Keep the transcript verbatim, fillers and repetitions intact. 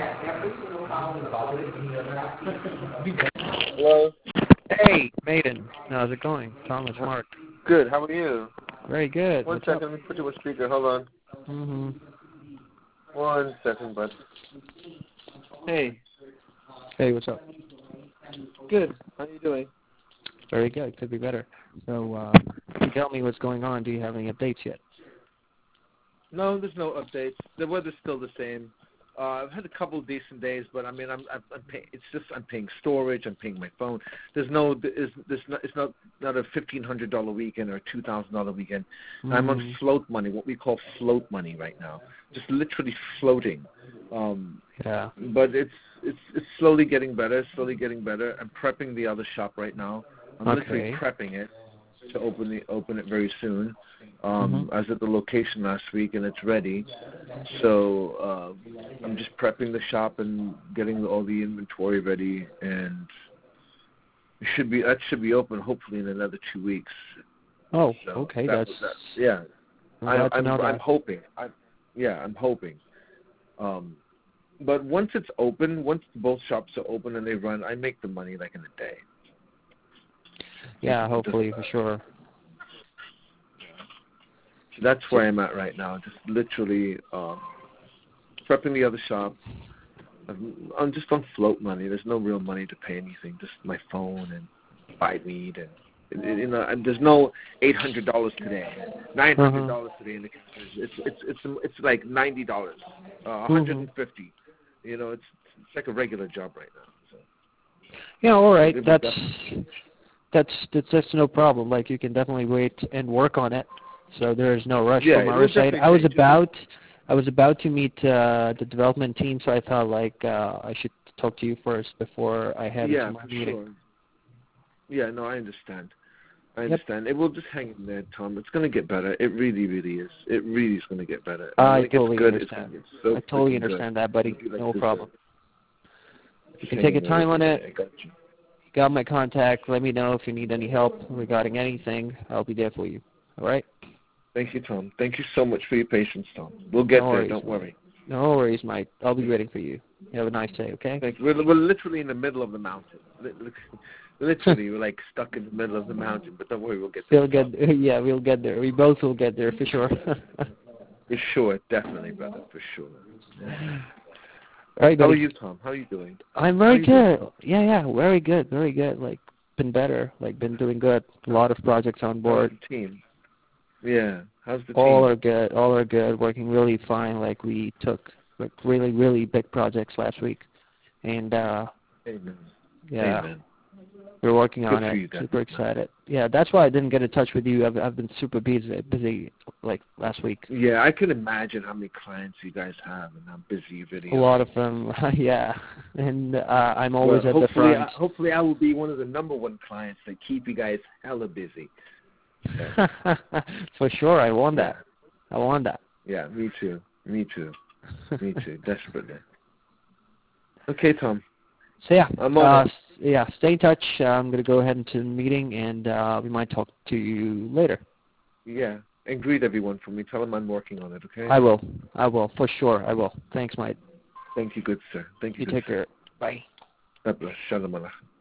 Hello. Hey, Maiden. How's it going? Thomas Mark. Good. How are you? Very good. One What's second. up? Let me put you on speaker. Hold on. Mm-hmm. One second, bud. Hey. Hey, what's up? Good. How you doing? Very good. Could be better. So, uh, can you tell me what's going on? Do you have any updates yet? No, there's no updates. The weather's still the same. Uh, I've had a couple of decent days, but I mean, I'm, I'm, I'm pay, it's just I'm paying storage, I'm paying my phone. There's no, there's, there's not, it's not, not a fifteen hundred dollar weekend or a two thousand dollar weekend. Mm-hmm. I'm on float money, what we call float money right now, just literally floating. Um, Yeah. But it's, it's, it's slowly getting better, slowly getting better. I'm prepping the other shop right now. I'm Okay. literally prepping it to open the open it very soon. Um, Mm-hmm. I was at the location last week and it's ready. So uh, I'm just prepping the shop and getting all the inventory ready, and it should be that should be open hopefully in another two weeks. Oh, So okay. that, That's that, yeah. I'm I, glad to I'm know I'm that. hoping. I yeah I'm hoping. Um, but once it's open, once both shops are open and they run, I make the money like in a day. Yeah, It hopefully doesn't- for sure. So that's where I'm at right now. Just literally um, prepping the other shop. I'm, I'm just on float money. There's no real money to pay anything. Just my phone and buy weed and, and you know. And there's no eight hundred dollars today, nine hundred dollars Uh-huh. today in the counters. It's it's it's it's like ninety dollars, uh, one hundred and fifty. Mm-hmm. You know, it's it's like a regular job right now. So. Yeah, all right. So That's that's that's that's no problem. Like you can definitely wait and work on it. So there is no rush yeah, from it our will side. definitely I was change. about I was about to meet uh, the development team, so I thought like uh, I should talk to you first before I head Yeah, into my for meeting. sure. Yeah, no, I understand. I Yep. understand. It will just hang in there, Tom. It's going to get better. It really, really is. It really is going to get better. And I when it totally gets good, understand. it's going to get so I totally freaking understand good. that, buddy. It'll be like No this, problem. uh, You just can hang take in your there time with on me. it. I got you. You got my contact. Let me know if you need any help regarding anything. I'll be there for you. All right? Thank you, Tom. Thank you so much for your patience, Tom. We'll get no there. worries, Don't mate. worry. No worries, mate. I'll be waiting for you. You have a nice day, okay? Thank you. We're, we're literally in the middle of the mountain. Literally, we're like stuck in the middle of the mountain. But don't worry, we'll get there. We'll get, yeah, we'll get there. We both will get there for sure. For sure, definitely, brother. For sure. All right, buddy. How are you, Tom? How are you doing? I'm very you good. doing? Yeah, yeah, very good, very good. Like, been better. Like, been doing good. A lot of projects on board. How's the team? Yeah. How's the All team? are good. All are good. Working really fine. Like, we took like really, really big projects last week, and uh, Amen. yeah, Amen. we're working Good on for it. you guys. Super excited. Yeah, that's why I didn't get in touch with you. I've I've been super busy, busy like last week. Yeah, I can imagine how many clients you guys have and how busy your video. A lot of them. Yeah, and uh, I'm always well, at the hopefully, front. I, hopefully, I will be one of the number one clients that keep you guys hella busy. So. For sure, I want Yeah. that. I want that. Yeah, me too. Me too. Me too. Desperately. Okay, Tom. So yeah, I'm on uh, it. yeah. Stay in touch. Uh, I'm gonna go ahead into the meeting, and uh, we might talk to you later. Yeah, and greet everyone for me. Tell them I'm working on it. Okay. I will. I will for sure. I will. Thanks, mate. Thank you, good sir. Thank you. You good take sir. care. Bye. God bless. Shalom Alaikum.